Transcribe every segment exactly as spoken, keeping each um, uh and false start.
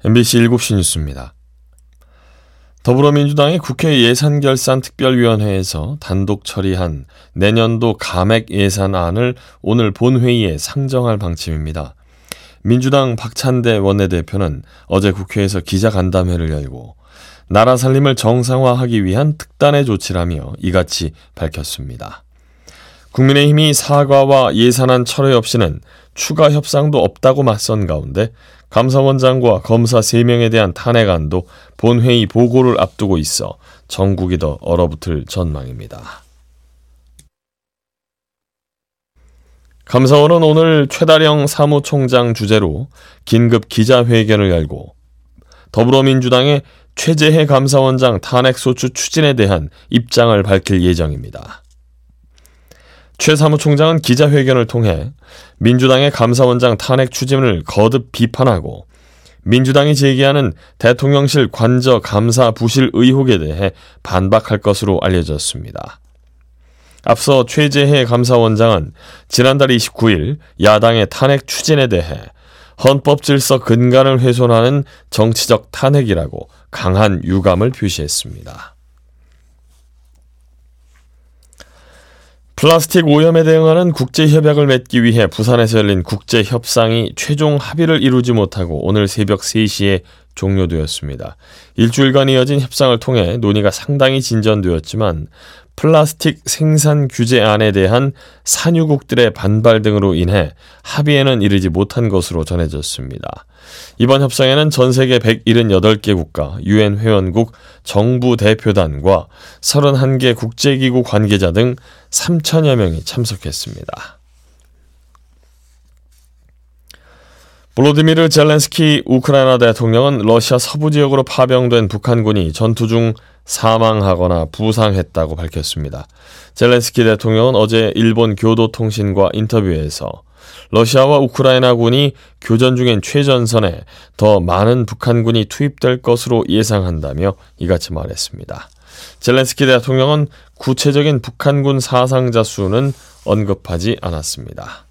엠비씨 일곱 시 뉴스입니다. 더불어민주당이 국회 예산결산특별위원회에서 단독 처리한 내년도 감액 예산안을 오늘 본회의에 상정할 방침입니다. 민주당 박찬대 원내대표는 어제 국회에서 기자간담회를 열고 나라 살림을 정상화하기 위한 특단의 조치라며 이같이 밝혔습니다. 국민의힘이 사과와 예산안 철회 없이는 추가 협상도 없다고 맞선 가운데 감사원장과 검사 세 명에 대한 탄핵안도 본회의 보고를 앞두고 있어 정국이 더 얼어붙을 전망입니다. 감사원은 오늘 최다령 사무총장 주재로 긴급 기자회견을 열고 더불어민주당의 최재해 감사원장 탄핵소추 추진에 대한 입장을 밝힐 예정입니다. 최 사무총장은 기자회견을 통해 민주당의 감사원장 탄핵 추진을 거듭 비판하고 민주당이 제기하는 대통령실 관저 감사 부실 의혹에 대해 반박할 것으로 알려졌습니다. 앞서 최재해 감사원장은 지난달 이십구 일 야당의 탄핵 추진에 대해 헌법 질서 근간을 훼손하는 정치적 탄핵이라고 강한 유감을 표시했습니다. 플라스틱 오염에 대응하는 국제협약을 맺기 위해 부산에서 열린 국제협상이 최종 합의를 이루지 못하고 오늘 새벽 세 시에 종료되었습니다. 일주일간 이어진 협상을 통해 논의가 상당히 진전되었지만 플라스틱 생산 규제안에 대한 산유국들의 반발 등으로 인해 합의에는 이르지 못한 것으로 전해졌습니다. 이번 협상에는 전 세계 백칠십팔 개 국가, 유엔 회원국, 정부 대표단과 서른한 개 국제기구 관계자 등 삼천여 명이 참석했습니다. 볼로디미르 젤렌스키 우크라이나 대통령은 러시아 서부 지역으로 파병된 북한군이 전투 중 사망하거나 부상했다고 밝혔습니다. 젤렌스키 대통령은 어제 일본 교도통신과 인터뷰에서 러시아와 우크라이나군이 교전 중인 최전선에 더 많은 북한군이 투입될 것으로 예상한다며 이같이 말했습니다. 젤렌스키 대통령은 구체적인 북한군 사상자 수는 언급하지 않았습니다.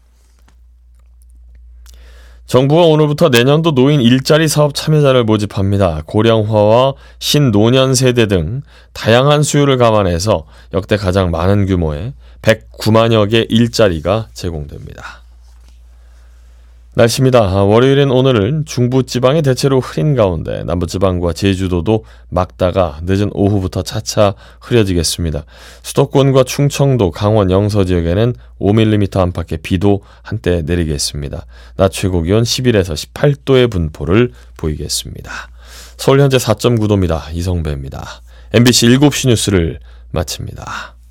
정부가 오늘부터 내년도 노인 일자리 사업 참여자를 모집합니다. 고령화와 신노년 세대 등 다양한 수요를 감안해서 역대 가장 많은 규모의 백구만여 개 일자리가 제공됩니다. 날씨입니다. 월요일인 오늘은 중부지방이 대체로 흐린 가운데 남부지방과 제주도도 막다가 늦은 오후부터 차차 흐려지겠습니다. 수도권과 충청도, 강원, 영서 지역에는 오 밀리미터 안팎의 비도 한때 내리겠습니다. 낮 최고기온 십일에서 십팔 도의 분포를 보이겠습니다. 서울 현재 사 점 구 도입니다. 이성배입니다. 엠비씨 일곱 시 뉴스를 마칩니다.